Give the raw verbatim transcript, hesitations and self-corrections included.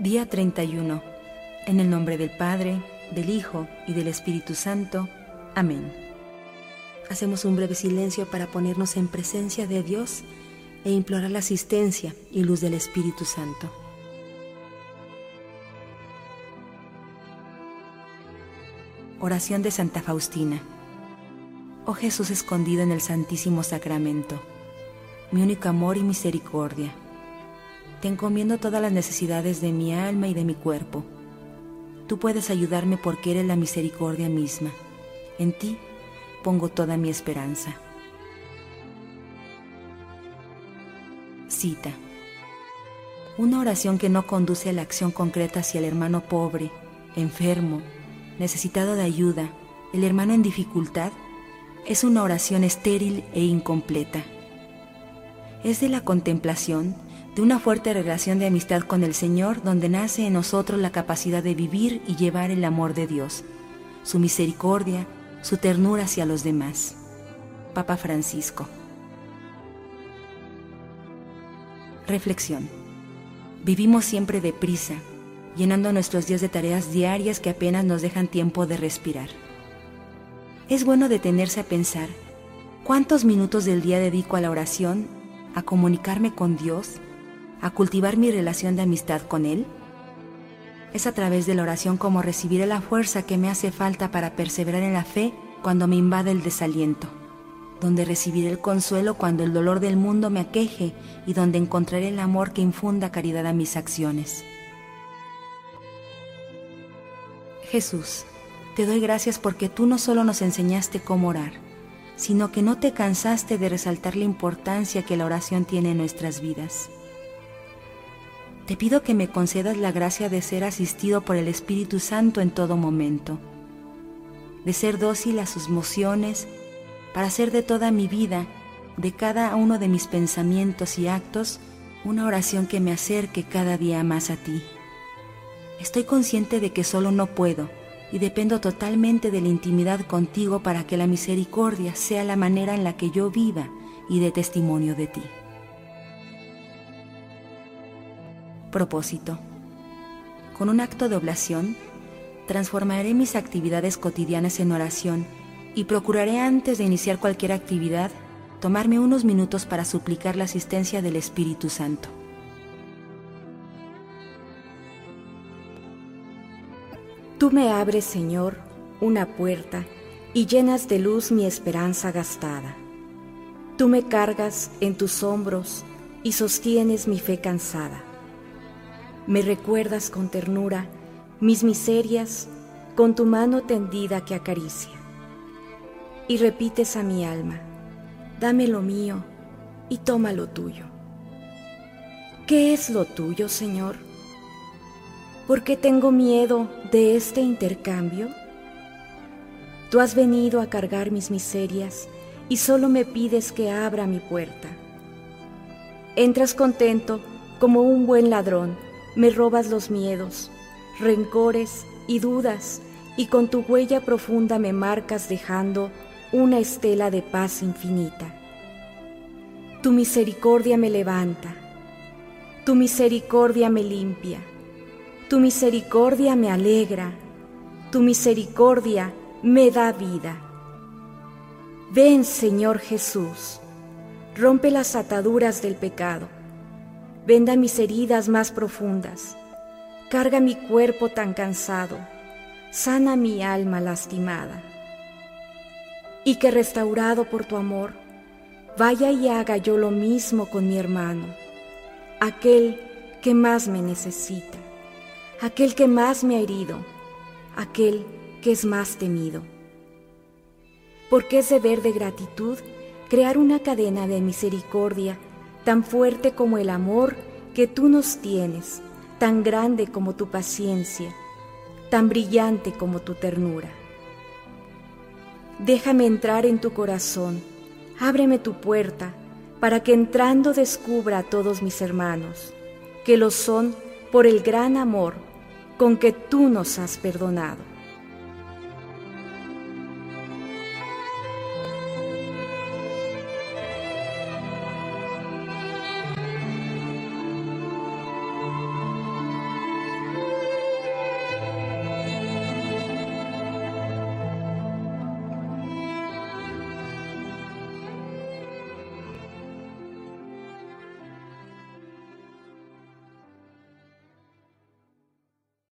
Día treinta y uno. En el nombre del Padre, del Hijo y del Espíritu Santo. Amén. Hacemos un breve silencio para ponernos en presencia de Dios e implorar la asistencia y luz del Espíritu Santo. Oración de Santa Faustina. Oh Jesús escondido en el Santísimo Sacramento, mi único amor y misericordia, te encomiendo todas las necesidades de mi alma y de mi cuerpo. Tú puedes ayudarme porque eres la misericordia misma. En ti pongo toda mi esperanza. Cita. Una oración que no conduce a la acción concreta hacia el hermano pobre, enfermo, necesitado de ayuda, el hermano en dificultad, es una oración estéril e incompleta. Es de la contemplación de una fuerte relación de amistad con el Señor, donde nace en nosotros la capacidad de vivir y llevar el amor de Dios, su misericordia, su ternura hacia los demás. Papa Francisco. Reflexión. Vivimos siempre deprisa, llenando nuestros días de tareas diarias que apenas nos dejan tiempo de respirar. Es bueno detenerse a pensar, ¿cuántos minutos del día dedico a la oración, a comunicarme con Dios, a cultivar mi relación de amistad con Él? Es a través de la oración como recibiré la fuerza que me hace falta para perseverar en la fe cuando me invade el desaliento, donde recibiré el consuelo cuando el dolor del mundo me aqueje y donde encontraré el amor que infunda caridad a mis acciones. Jesús, te doy gracias porque tú no solo nos enseñaste cómo orar, sino que no te cansaste de resaltar la importancia que la oración tiene en nuestras vidas. Te pido que me concedas la gracia de ser asistido por el Espíritu Santo en todo momento, de ser dócil a sus mociones, para hacer de toda mi vida, de cada uno de mis pensamientos y actos, una oración que me acerque cada día más a ti. Estoy consciente de que solo no puedo y dependo totalmente de la intimidad contigo para que la misericordia sea la manera en la que yo viva y dé testimonio de ti. Propósito. Con un acto de oblación, transformaré mis actividades cotidianas en oración y procuraré antes de iniciar cualquier actividad tomarme unos minutos para suplicar la asistencia del Espíritu Santo. Tú me abres, Señor, una puerta y llenas de luz mi esperanza gastada. Tú me cargas en tus hombros y sostienes mi fe cansada. Me recuerdas con ternura mis miserias con tu mano tendida que acaricia. Y repites a mi alma, dame lo mío y toma lo tuyo. ¿Qué es lo tuyo, Señor? ¿Por qué tengo miedo de este intercambio? Tú has venido a cargar mis miserias y solo me pides que abra mi puerta. Entras contento como un buen ladrón, me robas los miedos, rencores y dudas, y con tu huella profunda me marcas dejando una estela de paz infinita. Tu misericordia me levanta, tu misericordia me limpia, tu misericordia me alegra, tu misericordia me da vida. Ven, Señor Jesús, rompe las ataduras del pecado, venda mis heridas más profundas, carga mi cuerpo tan cansado, sana mi alma lastimada. Y que restaurado por tu amor, vaya y haga yo lo mismo con mi hermano, aquel que más me necesita, aquel que más me ha herido, aquel que es más temido. Porque es deber de gratitud crear una cadena de misericordia tan fuerte como el amor que tú nos tienes, tan grande como tu paciencia, tan brillante como tu ternura. Déjame entrar en tu corazón, ábreme tu puerta, para que entrando descubra a todos mis hermanos, que lo son por el gran amor con que tú nos has perdonado.